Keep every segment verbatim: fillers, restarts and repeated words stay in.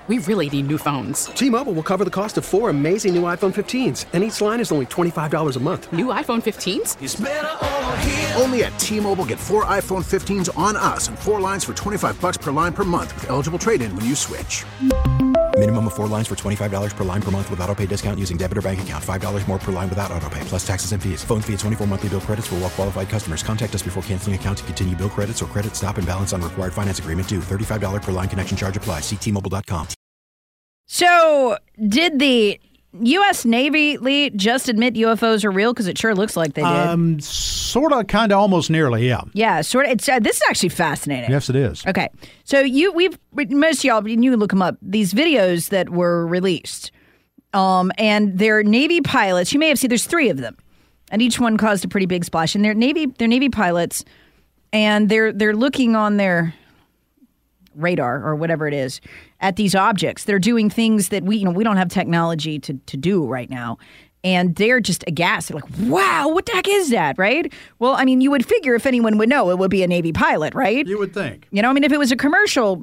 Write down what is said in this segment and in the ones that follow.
We really need new phones. T-Mobile will cover the cost of four amazing new iPhone fifteens, and each line is only twenty-five dollars a month. New iPhone fifteens? It's better over here. Only at T-Mobile, get four iPhone fifteens on us and four lines for twenty-five dollars per line per month with eligible trade-in when you switch. Minimum of four lines for twenty-five dollars per line per month with autopay discount using debit or bank account. five dollars more per line without autopay, plus taxes and fees. Phone fee at twenty-four monthly bill credits for well-qualified customers. Contact us before canceling account to continue bill credits or credit stop and balance on required finance agreement due. thirty-five dollars per line connection charge applies. See T Mobile dot com. So, did the U S. Navy, Lee, just admit U F Os are real? Because it sure looks like they did. Um, sort of, kind of, almost nearly, yeah. Yeah, sort of. It's uh, this is actually fascinating. Yes, it is. Okay, so you, we've most of y'all, you can look them up. These videos that were released, um, and they're Navy pilots. You may have seen. There's three of them, and each one caused a pretty big splash. And they're Navy, they're Navy pilots, and they're they're looking on their radar or whatever it is at these objects. They're doing things that we, you know, we don't have technology to, to do right now. And they're just aghast. They're like, wow, what the heck is that, right? Well, I mean, you would figure if anyone would know, it would be a Navy pilot, right? You would think. You know, I mean, if it was a commercial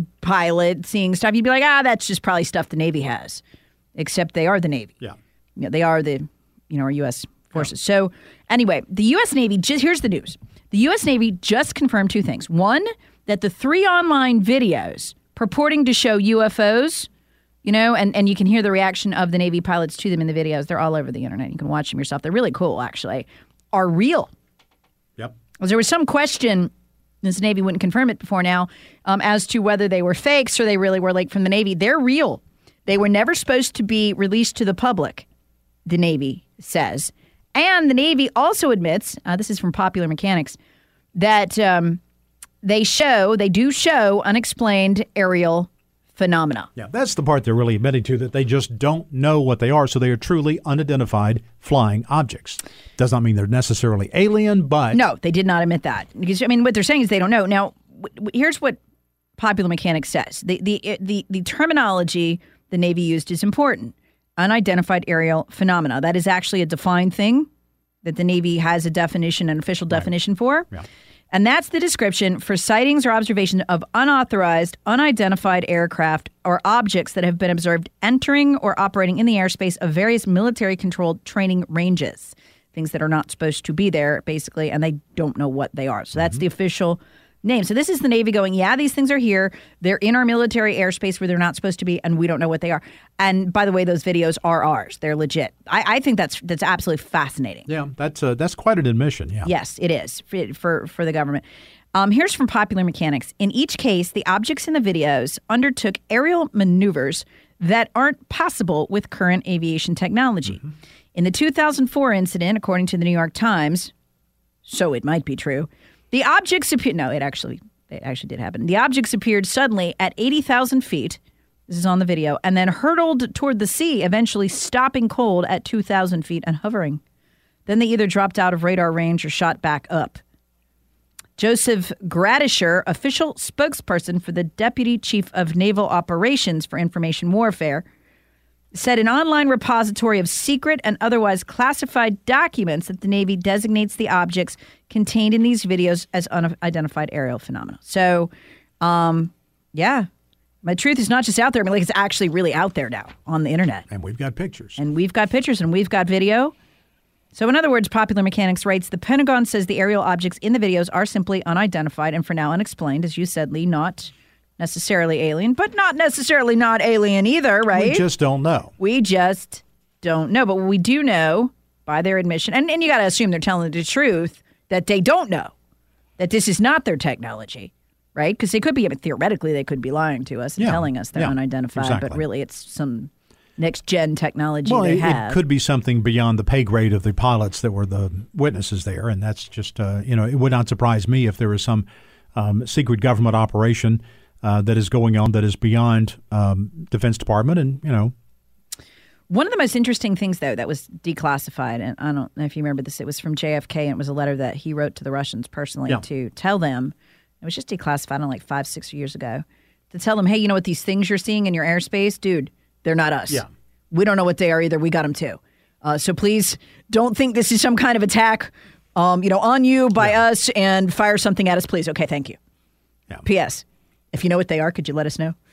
pilot seeing stuff, you'd be like, ah, that's just probably stuff the Navy has. Except they are the Navy. Yeah. You know, they are the, you know, our U S forces. Yeah. So anyway, the U S. Navy, just here's the news. The U S. Navy just confirmed two things. One, that the three online videos purporting to show U F Os, you know, and, and you can hear the reaction of the Navy pilots to them in the videos. They're all over the internet. You can watch them yourself. They're really cool, actually, are real. Yep. There was some question, this Navy wouldn't confirm it before now, um, as to whether they were fakes or they really were like from the Navy. They're real. They were never supposed to be released to the public, the Navy says. And the Navy also admits, uh, this is from Popular Mechanics, that um, they show, they do show unexplained aerial phenomena. Yeah, that's the part they're really admitting to, that they just don't know what they are. So they are truly unidentified flying objects. Does not mean they're necessarily alien, but... No, they did not admit that. Because, I mean, what they're saying is they don't know. Now, w- w- here's what Popular Mechanics says. The, the, the, the terminology the Navy used is important. Unidentified aerial phenomena. That is actually a defined thing that the Navy has a definition, an official definition right. for. Yeah. And that's the description for sightings or observation of unauthorized, unidentified aircraft or objects that have been observed entering or operating in the airspace of various military-controlled training ranges. Things that are not supposed to be there, basically, and they don't know what they are. So that's mm-hmm. the official name. So this is the Navy going, yeah, these things are here. They're in our military airspace where they're not supposed to be, and we don't know what they are. And by the way, those videos are ours. They're legit. I, I think that's that's absolutely fascinating. Yeah, that's uh, that's quite an admission, yeah. Yes, it is for for, for the government. Um, here's from Popular Mechanics. In each case, the objects in the videos undertook aerial maneuvers that aren't possible with current aviation technology. Mm-hmm. In the two thousand four incident, according to the New York Times, so it might be true, the objects appeared, no, it actually, it actually did happen. The objects appeared suddenly at eighty thousand feet, this is on the video, and then hurtled toward the sea, eventually stopping cold at two thousand feet and hovering. Then they either dropped out of radar range or shot back up. Joseph Gradisher, official spokesperson for the Deputy Chief of Naval Operations for Information Warfare, said an online repository of secret and otherwise classified documents that the Navy designates the objects contained in these videos as unidentified aerial phenomena. So, um, yeah, my truth is not just out there. I mean, like, it's actually really out there now on the internet. And we've got pictures. And we've got pictures and we've got video. So, in other words, Popular Mechanics writes, the Pentagon says the aerial objects in the videos are simply unidentified and for now unexplained, as you said, Lee, not necessarily alien, but not necessarily not alien either, right? We just don't know. We just don't know. But we do know by their admission, and, and you got to assume they're telling the truth, that they don't know, that this is not their technology, right? Because they could be, I mean, theoretically, they could be lying to us and yeah. telling us they're yeah. unidentified, exactly. but really it's some next-gen technology well, they it, have. It could be something beyond the pay grade of the pilots that were the witnesses there, and that's just, uh, you know, it would not surprise me if there was some um, secret government operation Uh, that is going on that is beyond um, Defense Department, and you know. One of the most interesting things, though, that was declassified, and I don't know if you remember this, it was from J F K, and it was a letter that he wrote to the Russians personally yeah. to tell them, it was just declassified, I don't know, like five, six years ago, to tell them, hey, you know what, these things you're seeing in your airspace, dude, they're not us. Yeah. We don't know what they are either. We got them too. Uh, so please don't think this is some kind of attack, um, you know, on you by yeah. us and fire something at us, please. Okay, thank you. Yeah. P S If you know what they are, could you let us know?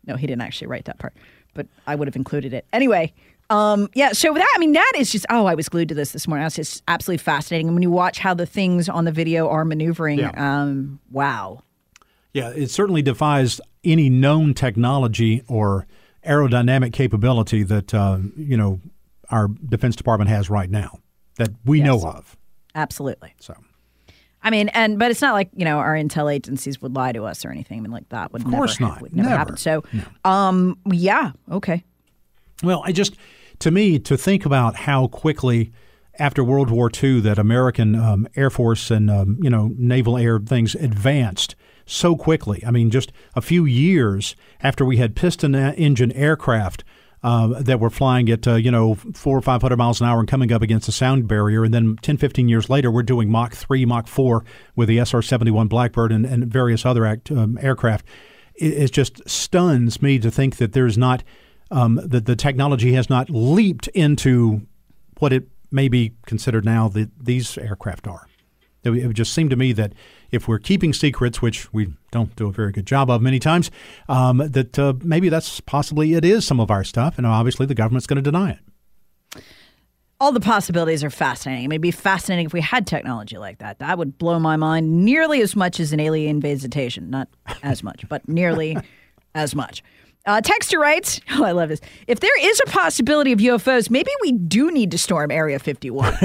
No, he didn't actually write that part, but I would have included it. Anyway, um, yeah, so that, I mean, that is just, oh, I was glued to this this morning. That's just absolutely fascinating. And when you watch how the things on the video are maneuvering, Yeah. um, wow. Yeah, it certainly defies any known technology or aerodynamic capability that, uh, you know, our Defense Department has right now that we Yes. know of. Absolutely. So, I mean, and but it's not like, you know, our intel agencies would lie to us or anything. I mean, like that would Of course never, not. would never, Never. happen. So, um, yeah, okay. well, I just, to me, to think about how quickly after World War Two that American um, Air Force and, um, you know, naval air things advanced so quickly. I mean, just a few years after we had piston engine aircraft Uh, that were flying at, uh, you know, four or five hundred miles an hour and coming up against the sound barrier. And then ten, fifteen years later, we're doing Mach three, Mach four with the S R seventy-one Blackbird and, and various other act, um, aircraft. It, it just stuns me to think that there's not, um, that the technology has not leaped into what it may be considered now that these aircraft are. It would- it would just seem to me that if we're keeping secrets, which we don't do a very good job of many times, um, that uh, maybe that's possibly it is some of our stuff, and obviously the government's going to deny it. All the possibilities are fascinating. I mean, it'd be fascinating if we had technology like that. That would blow my mind nearly as much as an alien visitation. Not as much, but nearly as much. Uh, Texter writes, oh, I love this. If there is a possibility of U F Os, maybe we do need to storm Area fifty-one.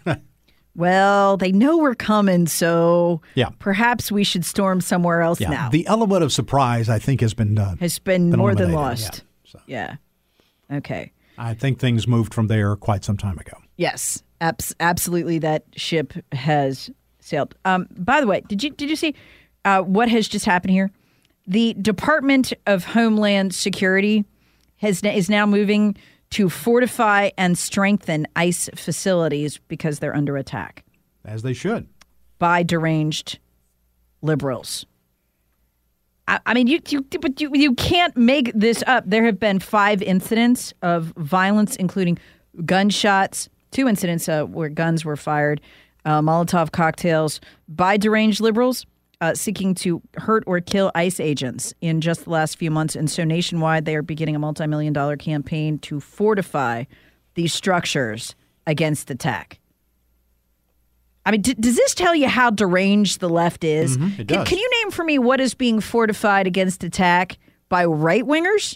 Well, they know we're coming, so Yeah. perhaps we should storm somewhere else Yeah, now. the element of surprise, I think, has been uh, Has been, been more than eliminated, lost. yeah, so. Yeah. Okay. I think things moved from there quite some time ago. Yes, abs- absolutely. That ship has sailed. Um, by the way, did you did you see uh, what has just happened here? The Department of Homeland Security has is now moving to fortify and strengthen ICE facilities because they're under attack As they should. by deranged liberals. I, I mean, you, you, but you, you can't make this up. There have been five incidents of violence, including gunshots, two incidents uh, where guns were fired, uh, Molotov cocktails by deranged liberals uh, seeking to hurt or kill ICE agents in just the last few months. And so nationwide, they are beginning a multi-million dollar campaign to fortify these structures against attack. I mean, d- does this tell you how deranged the left is? Mm-hmm, it can, does. can you name for me what is being fortified against attack by right-wingers?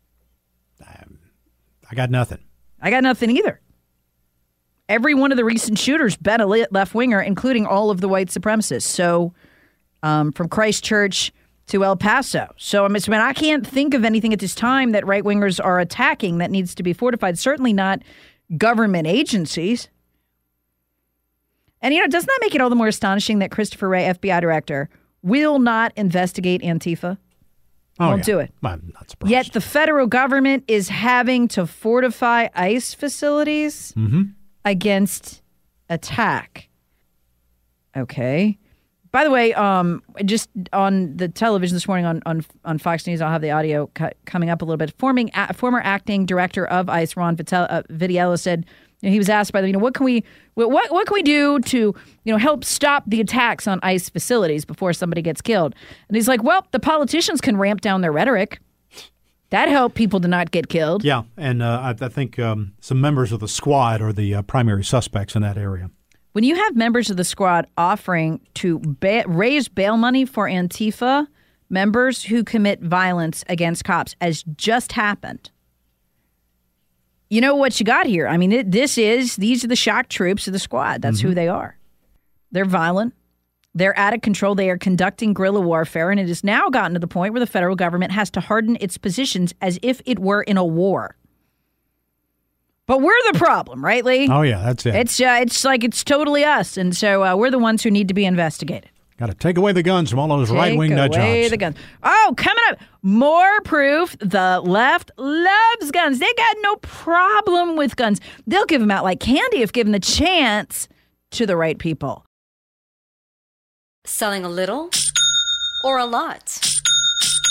I got nothing. I got nothing either. Every one of the recent shooters been a left-winger, including all of the white supremacists. So um, from Christchurch to El Paso. So I mean, I can't think of anything at this time that right-wingers are attacking that needs to be fortified. Certainly not government agencies. And, you know, doesn't that make it all the more astonishing that Christopher Wray, F B I director, will not investigate Antifa? Oh, Won't yeah. do it. I'm not surprised. Yet the federal government is having to fortify ICE facilities against attack. Okay. By the way, um, just on the television this morning on, on, on Fox News, I'll have the audio cu- coming up a little bit. Forming, a, former acting director of ICE, Ron Vitel, uh, Vitiello, said, you know, he was asked by them, you know, what can we, what, what can we do to, you know, help stop the attacks on ICE facilities before somebody gets killed? And he's like, well, the politicians can ramp down their rhetoric. That help people to not get killed. Yeah, and uh, I, I think um, some members of the squad are the uh, primary suspects in that area. When you have members of the squad offering to ba- raise bail money for Antifa members who commit violence against cops, as just happened, you know what you got here. I mean, it, this is, these are the shock troops of the squad. That's Mm-hmm. who they are. They're violent. They're out of control. They are conducting guerrilla warfare, and it has now gotten to the point where the federal government has to harden its positions as if it were in a war. But we're the problem, right, Lee? Oh, yeah, that's it. It's uh, it's like it's totally us, and so uh, we're the ones who need to be investigated. Got to take away the guns from all those right-wing nut Take away jobs. the guns. Oh, coming up, more proof the left loves guns. They got no problem with guns. They'll give them out like candy if given the chance to the right people. Selling a little or a lot?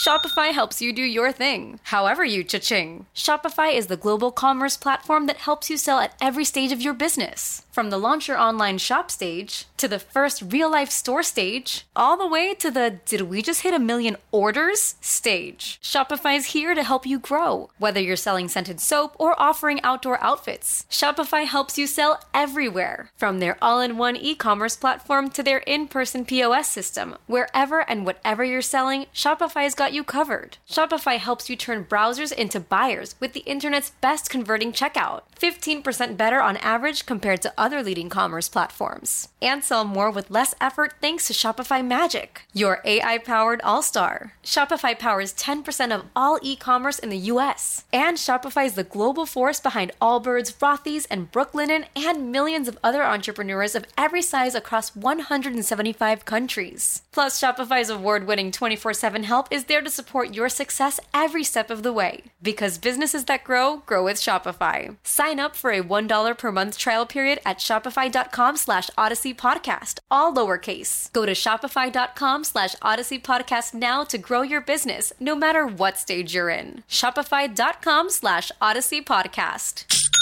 Shopify helps you do your thing, however you cha-ching. Shopify is the global commerce platform that helps you sell at every stage of your business. From the launch your online shop stage, to the first real-life store stage, all the way to the did we just hit a million orders stage. Shopify's here to help you grow. Whether you're selling scented soap or offering outdoor outfits, Shopify helps you sell everywhere. From their all-in-one e-commerce platform to their in-person P O S system, wherever and whatever you're selling, Shopify's got you covered. Shopify helps you turn browsers into buyers with the internet's best converting checkout. fifteen percent better on average compared to other leading commerce platforms. And sell more with less effort thanks to Shopify Magic, your A I-powered all-star. Shopify powers ten percent of all e-commerce in the U S. And Shopify is the global force behind Allbirds, Rothy's, and Brooklinen, and millions of other entrepreneurs of every size across one hundred seventy-five countries. Plus, Shopify's award-winning twenty-four seven help is there to support your success every step of the way. Because businesses that grow, grow with Shopify. Sign up for a one dollar per month trial period at shopify.com slash Odyssey Podcast, all lowercase. Go to shopify.com slash Odyssey Podcast now to grow your business, no matter what stage you're in. Shopify.com slash Odyssey Podcast.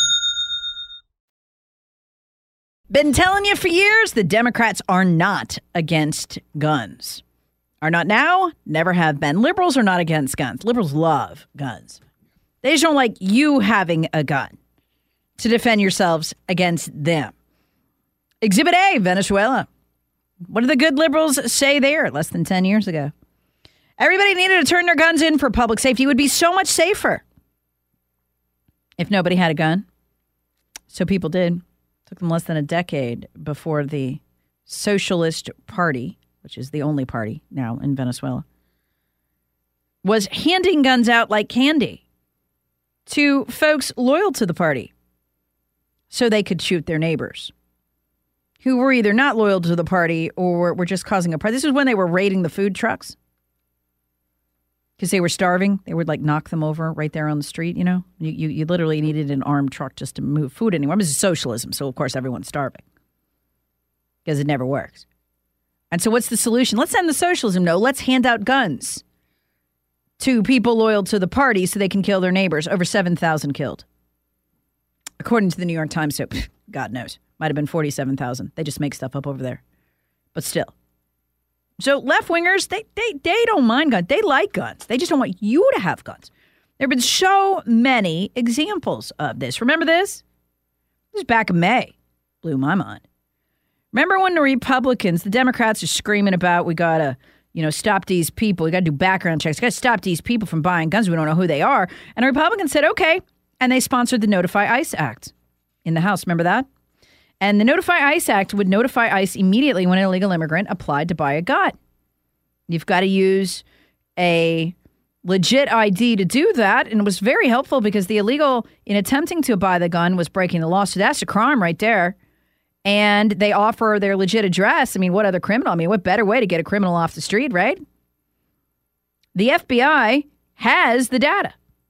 Been telling you for years, the Democrats are not against guns. Are not now, never have been. Liberals are not against guns. Liberals love guns. They just don't like you having a gun to defend yourselves against them. Exhibit A, Venezuela. What did the good liberals say there less than ten years ago? Everybody needed to turn their guns in for public safety. It would be so much safer if nobody had a gun. So people did. It took them less than a decade before the Socialist Party, which is the only party now in Venezuela, was handing guns out like candy to folks loyal to the party so they could shoot their neighbors who were either not loyal to the party or were just causing a problem. This was when they were raiding the food trucks because they were starving. They would like knock them over right there on the street, you know. You, you, you literally needed an armed truck just to move food anywhere. This is socialism, so of course everyone's starving because it never works. And so what's the solution? Let's end the socialism. No, let's hand out guns to people loyal to the party so they can kill their neighbors. Over seven thousand killed. According to the New York Times, so God knows. Might have been forty-seven thousand. They just make stuff up over there. But still. So left-wingers, they, they, they don't mind guns. They like guns. They just don't want you to have guns. There have been so many examples of this. Remember this? This was back in May. Blew my mind. Remember when the Republicans, the Democrats are screaming about, we got to, you know, stop these people. We got to do background checks. We got to stop these people from buying guns. We don't know who they are. And the Republicans said, okay. And they sponsored the Notify ICE Act in the House. Remember that? And the Notify ICE Act would notify ICE immediately when an illegal immigrant applied to buy a gun. You've got to use a legit I D to do that. And it was very helpful because the illegal, in attempting to buy the gun, was breaking the law. So that's a crime right there. And they offer their legit address. I mean, what other criminal? I mean, what better way to get a criminal off the street, right? The F B I has the data.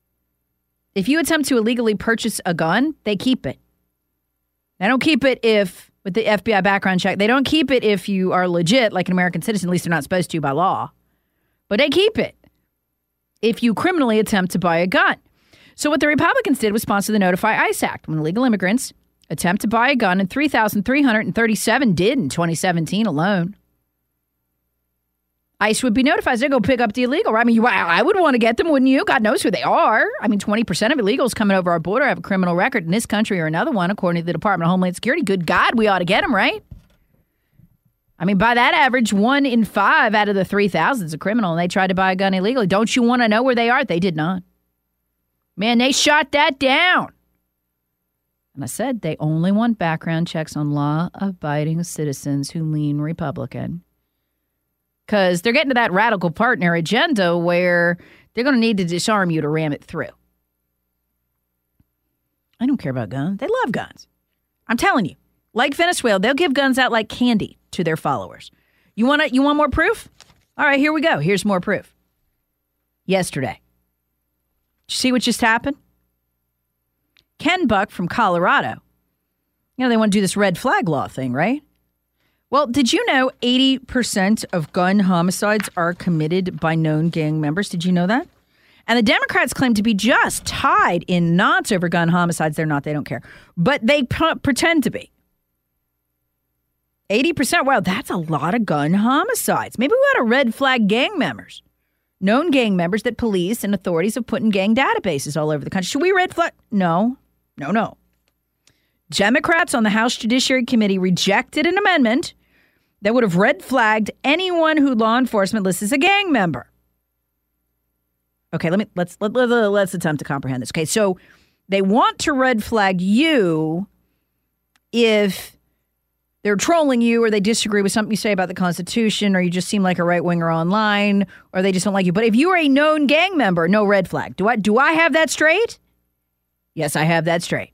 If you attempt to illegally purchase a gun, they keep it. They don't keep it if, with the F B I background check, they don't keep it if you are legit, like an American citizen. At least they're not supposed to by law. But they keep it if you criminally attempt to buy a gun. So what the Republicans did was sponsor the Notify ICE Act. When illegal immigrants attempt to buy a gun, and three thousand three hundred thirty-seven did in twenty seventeen alone, ICE would be notified. They go pick up the illegal. Right? I mean, you, I would want to get them, wouldn't you? God knows who they are. I mean, twenty percent of illegals coming over our border have a criminal record in this country or another one, according to the Department of Homeland Security. Good God, we ought to get them, right? I mean, by that average, one in five out of the three thousand is a criminal, and they tried to buy a gun illegally. Don't you want to know where they are? They did not. Man, they shot that down. And I said they only want background checks on law-abiding citizens who lean Republican. Because they're getting to that radical partner agenda where they're going to need to disarm you to ram it through. I don't care about guns. They love guns. I'm telling you. Like Venezuela, they'll give guns out like candy to their followers. You want to, you want more proof? All right, here we go. Here's more proof. Yesterday. Did you see what just happened? Ken Buck from Colorado. You know, they want to do this red flag law thing, right? Well, did you know eighty percent of gun homicides are committed by known gang members? Did you know that? And the Democrats claim to be just tied in knots over gun homicides. They're not. They don't care. But they p- pretend to be. eighty percent. Wow, that's a lot of gun homicides. Maybe we ought to red flag gang members. Known gang members that police and authorities have put in gang databases all over the country. Should we red flag? No. No, no. Democrats on the House Judiciary Committee rejected an amendment that would have red flagged anyone who law enforcement lists as a gang member. Okay, let me let's let, let, let's attempt to comprehend this. Okay, so they want to red flag you if they're trolling you or they disagree with something you say about the Constitution or you just seem like a right-winger online or they just don't like you. But if you are a known gang member, no red flag. Do I do I have that straight? Yes, I have that straight.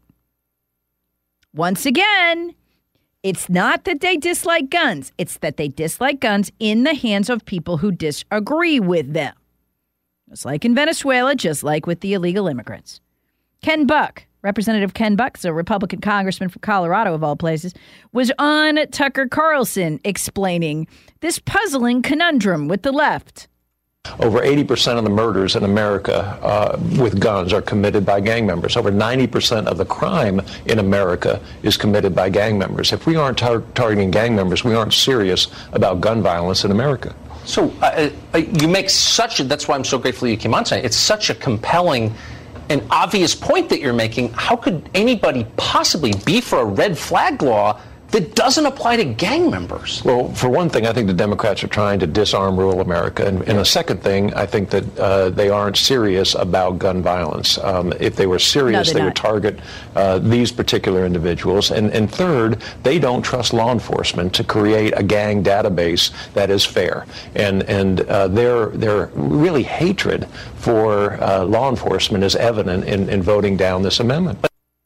Once again, it's not that they dislike guns. It's that they dislike guns in the hands of people who disagree with them. Just like in Venezuela, just like with the illegal immigrants. Ken Buck, Representative Ken Buck, a Republican congressman from Colorado of all places, was on Tucker Carlson explaining this puzzling conundrum with the left. Over eighty percent of the murders in America uh, with guns are committed by gang members. Over ninety percent of the crime in America is committed by gang members. If we aren't tar- targeting gang members, we aren't serious about gun violence in America. So uh, uh, you make such a, that's why I'm so grateful you came on tonight. It's such a compelling and obvious point that you're making. How could anybody possibly be for a red flag law that doesn't apply to gang members? Well, for one thing, I think the Democrats are trying to disarm rural America. And, and a second thing, I think that uh, they aren't serious about gun violence. Um, if they were serious, no, they not. would target uh, these particular individuals. And, and third, they don't trust law enforcement to create a gang database that is fair. And, and uh, their, their really hatred for uh, law enforcement is evident in, in voting down this amendment.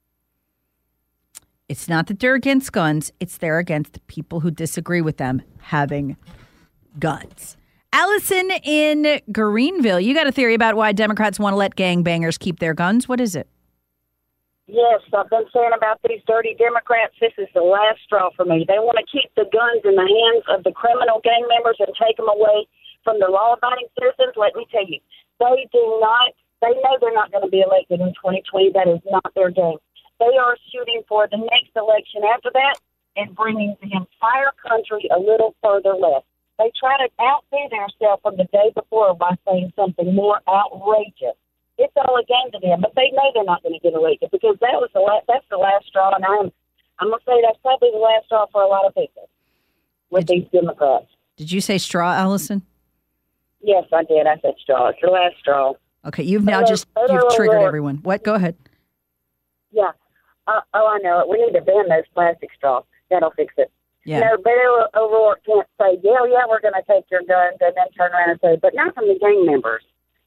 It's not that they're against guns. It's they're against people who disagree with them having guns. Allison in Greenville, you got a theory about why Democrats want to let gangbangers keep their guns. What is it? Yes, I've been saying about these dirty Democrats, this is the last straw for me. They want to keep the guns in the hands of the criminal gang members and take them away from the law-abiding citizens. Let me tell you, they do not, they know they're not going to be elected in twenty twenty. That is not their game. They are shooting for the next election after that and bringing the entire country a little further left. They try to outdo themselves from the day before by saying something more outrageous. It's all a game to them, but they know they're not going to get elected because that was the last, that's the last straw, and I'm I'm going to say that's probably the last straw for a lot of people with did, these Democrats. Did you say straw, Allison? Yes, I did. I said straw. It's the last straw. Okay, you've now just you've triggered everyone. What? Go ahead. Yeah. Uh, oh, I know it. We need to ban those plastic straws. That'll fix it. Yeah. No, Beto O'Rourke can't say, yeah, yeah, we're going to take your guns, and then turn around and say, but not from the gang members.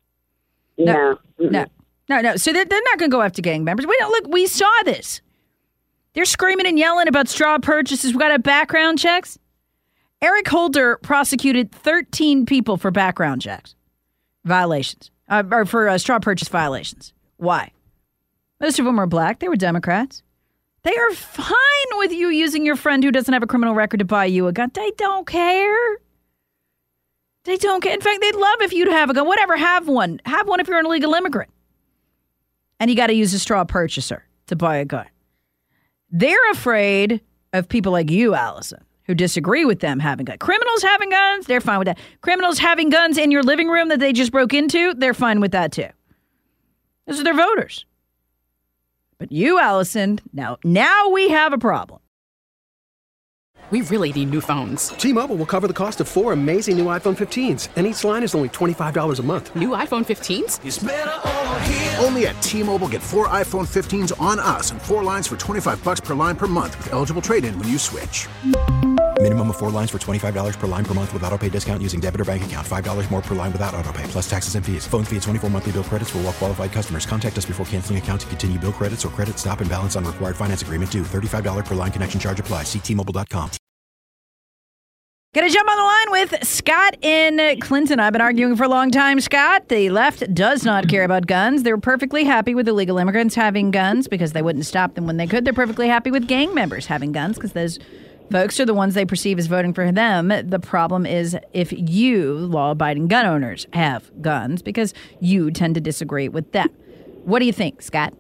No. No. No. No, no. So they're, they're not going to go after gang members. We don't, look, we saw this. They're screaming and yelling about straw purchases. We got to have background checks. Eric Holder prosecuted thirteen people for background checks, violations, uh, or for uh, straw purchase violations. Why? Most of them are black. They were Democrats. They are fine with you using your friend who doesn't have a criminal record to buy you a gun. They don't care. They don't care. In fact, they'd love if you'd have a gun. Whatever, have one. Have one if you're an illegal immigrant. And you got to use a straw purchaser to buy a gun. They're afraid of people like you, Allison, who disagree with them having guns. Criminals having guns, they're fine with that. Criminals having guns in your living room that they just broke into, they're fine with that too. Those are their voters. But you, Allison, now, now we have a problem. We really need new phones. T-Mobile will cover the cost of four amazing new iPhone fifteens, and each line is only twenty-five dollars a month. New iPhone fifteens? It's better over here. Only at T-Mobile, get four iPhone fifteens on us and four lines for twenty-five bucks per line per month with eligible trade-in when you switch. Minimum of four lines for twenty-five dollars per line per month with autopay discount using debit or bank account. five dollars more per line without autopay, plus taxes and fees. Phone fee at twenty-four monthly bill credits for well-qualified customers. Contact us before canceling account to continue bill credits or credit stop and balance on required finance agreement due. thirty-five dollars per line connection charge applies. See T Mobile dot com. Gonna jump on the line with Scott in Clinton. I've been arguing for a long time, Scott. The left does not care about guns. They're perfectly happy with illegal immigrants having guns because they wouldn't stop them when they could. They're perfectly happy with gang members having guns because those Folks are the ones they perceive as voting for them. The problem is if you, law-abiding gun owners, have guns because you tend to disagree with them. What do you think, Scott?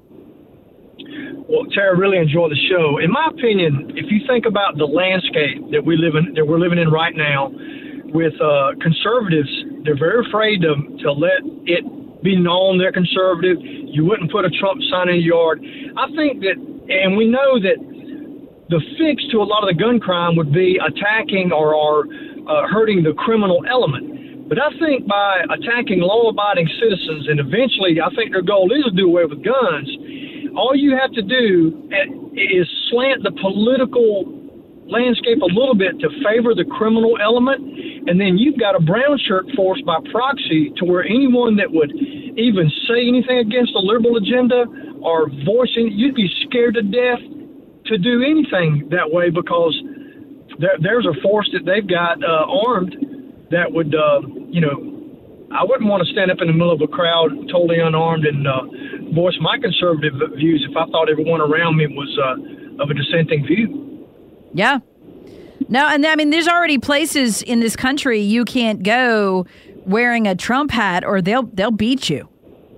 Well, Tara, I really enjoy the show. In my opinion, if you think about the landscape that we live in, that we're living in right now, with uh, conservatives, they're very afraid to to let it be known they're conservative. You wouldn't put a Trump sign in your yard. I think that, and we know that the fix to a lot of the gun crime would be attacking or, or uh, hurting the criminal element. But I think by attacking law-abiding citizens, and eventually I think their goal is to do away with guns, all you have to do is slant the political landscape a little bit to favor the criminal element, and then you've got a brown shirt force by proxy to where anyone that would even say anything against the liberal agenda or voicing, you'd be scared to death to do anything that way, because there, there's a force that they've got uh, armed that would, uh, you know, I wouldn't want to stand up in the middle of a crowd totally unarmed and uh, voice my conservative views if I thought everyone around me was uh, of a dissenting view. Yeah. No, and I mean, there's already places in this country you can't go wearing a Trump hat or they'll they'll beat you.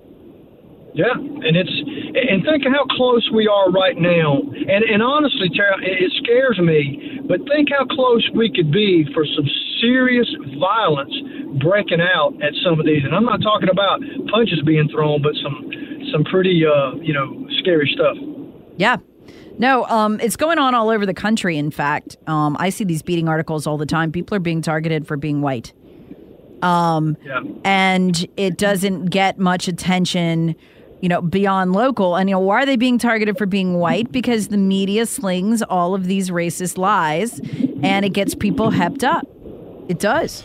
Yeah, and it's and think of how close we are right now. And and honestly, Tara, it scares me. But think how close we could be for some serious violence breaking out at some of these. And I'm not talking about punches being thrown, but some some pretty uh, you know scary stuff. Yeah. No, um, it's going on all over the country. In fact, um, I see these beating articles all the time. People are being targeted for being white. Um, yeah. And it doesn't get much attention, you know, beyond local. And, you know, why are they being targeted for being white? Because the media slings all of these racist lies and it gets people hepped up. It does.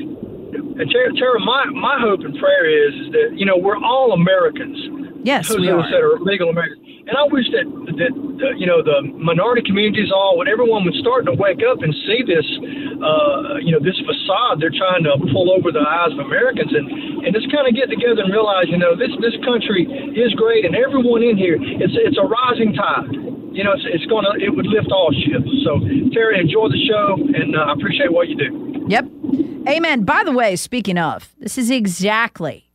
And Tara, Tara my, my hope and prayer is, is that, you know, we're all Americans. Yes, those we of are. us that are legal Americans. And I wish that, that uh, you know, the minority communities all, when everyone would start to wake up and see this, uh, you know, this facade they're trying to pull over the eyes of Americans, and, and just kind of get together and realize, you know, this this country is great, and everyone in here, it's it's a rising tide. You know, it's, it's going to, it would lift all ships. So, Terry, enjoy the show, and uh, I appreciate what you do. Yep. Amen. By the way, speaking of, this is exactly,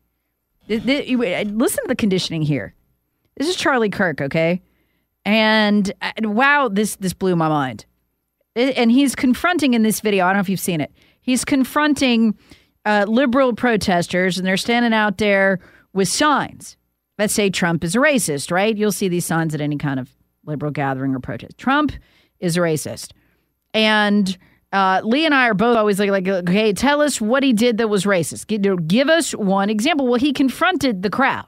listen to the conditioning here. This is Charlie Kirk, okay? And, and wow, this this blew my mind. And he's confronting in this video, I don't know if you've seen it, he's confronting uh, liberal protesters, and they're standing out there with signs that say Trump is a racist, right? You'll see these signs at any kind of liberal gathering or protest. Trump is a racist. And uh, Lee and I are both always like, like, okay, tell us what he did that was racist. Give, give us one example. Well, he confronted the crowd.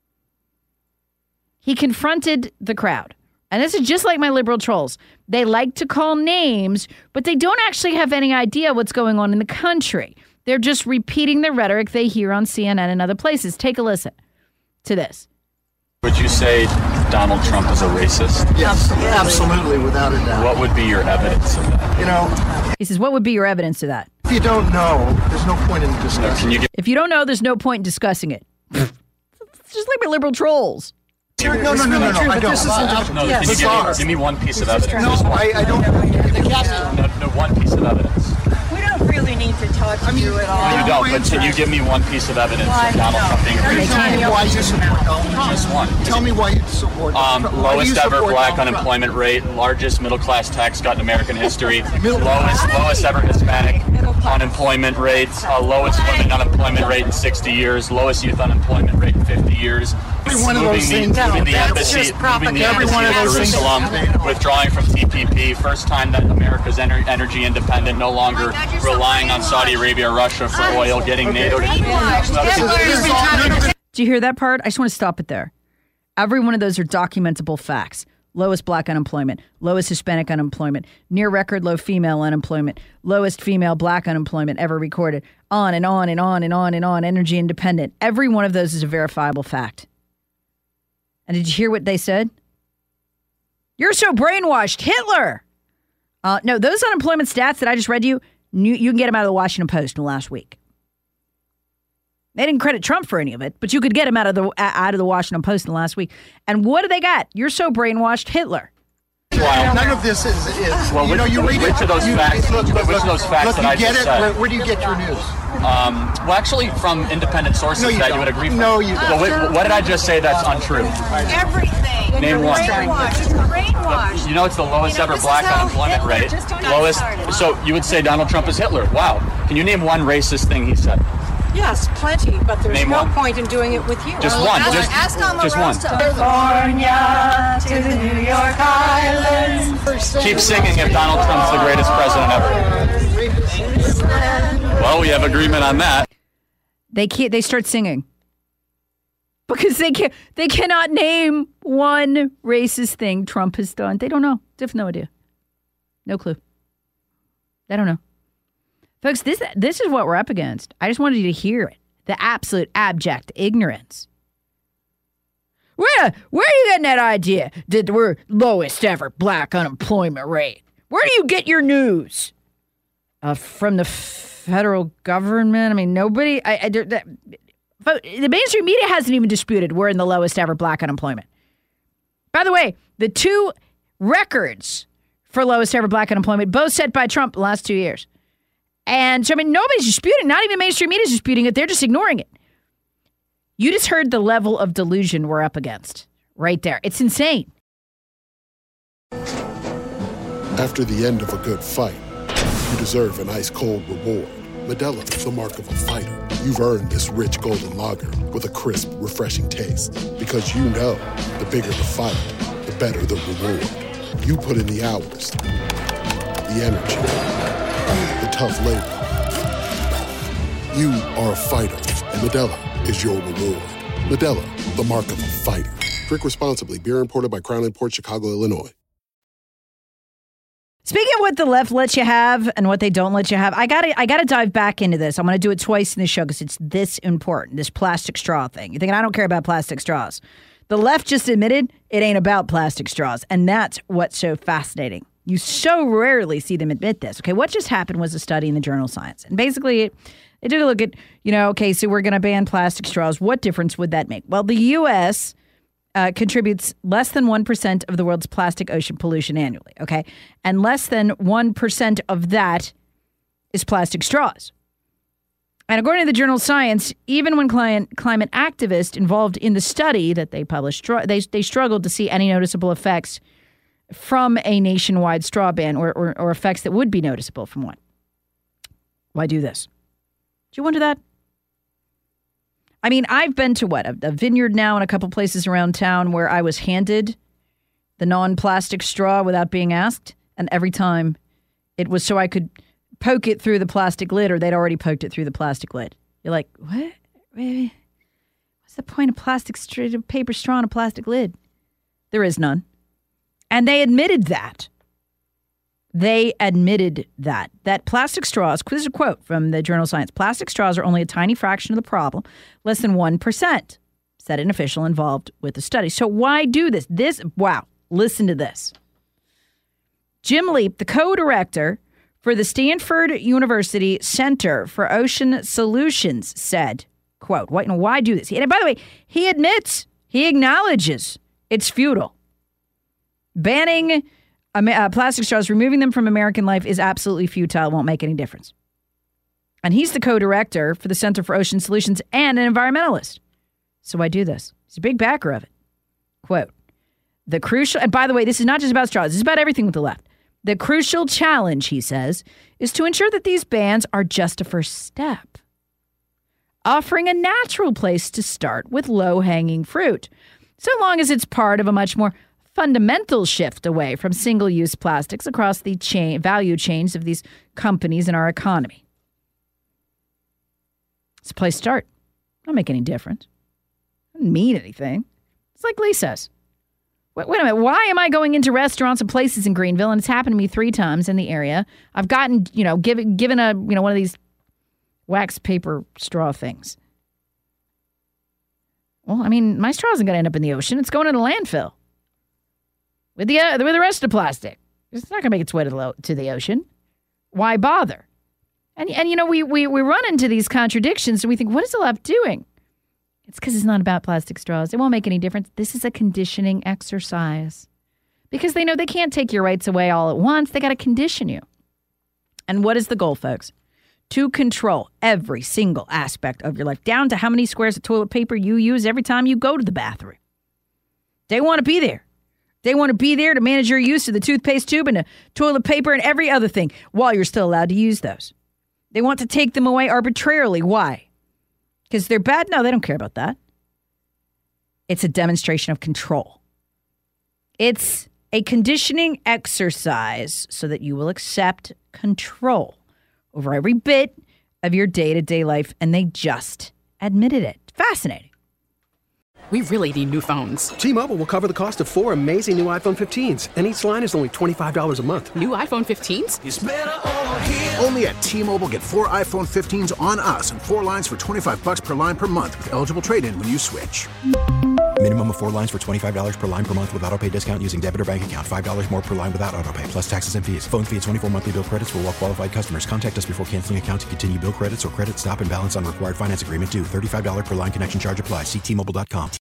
He confronted the crowd. And this is just like my liberal trolls. They like to call names, but they don't actually have any idea what's going on in the country. They're just repeating the rhetoric they hear on C N N and other places. Take a listen to this. Would you say Donald Trump is a racist? Yes, absolutely, without a doubt. What would be your evidence of that? You know, he says, what would be your evidence to that? If you don't know, there's no point in discussing no, can you get- If you don't know, there's no point in discussing it. It's just like my liberal trolls. No, no, no, no, no, I don't. This isn't no, yes. Can you give me, give me one piece of evidence? No, I, I don't. No, no, one piece of evidence. We don't really need to talk to you at all. You don't, but can you give me one piece of evidence of Donald Trump being a racist? Tell me why you support Donald Trump. Just one. Tell me why you support um, Trump. Lowest ever black unemployment rate, largest middle-class tax cut in American history, lowest lowest ever Hispanic unemployment rate, uh, lowest women unemployment rate in sixty years, lowest youth unemployment rate in fifty years. Every one of those things. Moving the embassy, moving the embassy to Jerusalem, withdrawing from T P P, first time that America's ener- energy independent, no longer relying on Saudi Arabia, Russia for oil, getting NATO to... Do you hear that part? I just want to stop it there. Every one of those are documentable facts. Lowest black unemployment, lowest Hispanic unemployment, near record low female unemployment, lowest female black unemployment ever recorded, on and on and on and on and on, energy independent. Every one of those is a verifiable fact. And did you hear what they said? You're so brainwashed, Hitler. Uh, no, those unemployment stats that I just read you, you, you can get them out of the Washington Post in the last week. They didn't credit Trump for any of it, but you could get them out of the out of the Washington Post in the last week. And what do they got? You're so brainwashed, Hitler. Wow. None of this is, is Well, you which, know, you read which it. of those you, facts? Look, look, which look, of those facts look, that you I get just it. said? Where, where do you get your news? Um, well, actually, from independent sources No, you that don't. you would agree with. No, you don't. Well, wait, what did I just say that's untrue? Everything. Name one. Brainwashed. Brainwashed. You know, it's the lowest You know, ever this is black how unemployment Hitler rate. just got Lowest. started. So you would say Donald Trump is Hitler? Wow. Can you name one racist thing he said? Yes, plenty, but there's Name no one. point in doing it with you. Just one. Ask, Just, ask just one. California to the New York Islands. Keep singing if Donald Trump's the greatest president ever. Well, we have agreement on that. They can't. They start singing because they can. They cannot name one racist thing Trump has done. They don't know. They have no idea. No clue. They don't know, folks. This this is what we're up against. I just wanted you to hear it. The absolute abject ignorance. Where where are you getting that idea that we're lowest ever black unemployment rate? Where do you get your news? Uh, from the federal government? I mean, nobody. I, I that, the mainstream media hasn't even disputed we're in the lowest ever black unemployment. By the way, the two records for lowest ever black unemployment, both set by Trump the last two years. And so, I mean, nobody's disputing. Not even mainstream media is disputing it. They're just ignoring it. You just heard the level of delusion we're up against right there. It's insane. After the end of a good fight, you deserve an ice-cold reward. Modelo is the mark of a fighter. You've earned this rich golden lager with a crisp, refreshing taste. Because you know, the bigger the fight, the better the reward. You put in the hours, the energy, the tough labor. You are a fighter, and Modelo is your reward. Modelo, the mark of a fighter. Drink responsibly. Beer imported by Crown Imports, Chicago, Illinois. Speaking of what the left lets you have and what they don't let you have, I gotta I gotta dive back into this. I'm gonna do it twice in the show because it's this important. This plastic straw thing. You're thinking I don't care about plastic straws. The left just admitted it ain't about plastic straws, and that's what's so fascinating. You so rarely see them admit this. Okay, what just happened was a study in the journal Science, and basically it, they took a look at, you know, okay, so we're gonna ban plastic straws. What difference would that make? Well, the U S Uh, contributes less than one percent of the world's plastic ocean pollution annually, okay? And less than one percent of that is plastic straws. And according to the journal Science, even when client, climate activists involved in the study that they published, they, they struggled to see any noticeable effects from a nationwide straw ban or, or, or effects that would be noticeable from one. Why do this? Do you wonder that? I mean, I've been to what, a, a vineyard now in a couple places around town where I was handed the non-plastic straw without being asked. And every time it was so I could poke it through the plastic lid, or they'd already poked it through the plastic lid. You're like, what? What's the point of plastic st- paper straw in a plastic lid? There is none. And they admitted that. They admitted that, that plastic straws, this is a quote from the journal Science, plastic straws are only a tiny fraction of the problem, less than one percent, said an official involved with the study. So why do this? This, wow, listen to this. Jim Leap, the co-director for the Stanford University Center for Ocean Solutions, said, quote, why, why do this? And by the way, he admits, he acknowledges it's futile. Banning Uh, plastic straws, removing them from American life is absolutely futile. Won't make any difference. And he's the co-director for the Center for Ocean Solutions and an environmentalist. So I do this. He's a big backer of it. Quote, the crucial, and by the way, this is not just about straws. This is about everything with the left. The crucial challenge, he says, is to ensure that these bans are just a first step, offering a natural place to start with low-hanging fruit, so long as it's part of a much more fundamental shift away from single-use plastics across the chain, value chains of these companies in our economy. It's a place to start. Don't make any difference. Doesn't mean anything. It's like Lee says. Wait, wait a minute. Why am I going into restaurants and places in Greenville? And it's happened to me three times in the area. I've gotten, you know, given given a, you know, one of these wax paper straw things. Well, I mean, my straw isn't going to end up in the ocean. It's going in a landfill. With the uh, with the rest of the plastic. It's not going to make its way to the, lo- to the ocean. Why bother? And, and you know, we, we, we run into these contradictions and we think, what is the left doing? It's because it's not about plastic straws. It won't make any difference. This is a conditioning exercise. because they know they can't take your rights away all at once. They got to condition you. And what is the goal, folks? To control every single aspect of your life, down to how many squares of toilet paper you use every time you go to the bathroom. They want to be there. They want to be there to manage your use of the toothpaste tube and the toilet paper and every other thing while you're still allowed to use those. They want to take them away arbitrarily. Why? Because they're bad? No, they don't care about that. It's a demonstration of control. It's a conditioning exercise so that you will accept control over every bit of your day-to-day life, and they just admitted it. Fascinating. We really need new phones. T-Mobile will cover the cost of four amazing new iPhone fifteens, and each line is only twenty-five dollars a month. New iPhone fifteens? It's better over here. Only at T-Mobile, get four iPhone fifteens on us and four lines for twenty-five bucks per line per month with eligible trade-in when you switch. Minimum of four lines for twenty-five dollars per line per month with autopay discount using debit or bank account. five dollars more per line without autopay, plus taxes and fees. Phone fee at twenty-four monthly bill credits for well-qualified customers. Contact us before canceling account to continue bill credits or credit stop and balance on required finance agreement due. thirty-five dollars per line connection charge applies. See T Mobile dot com.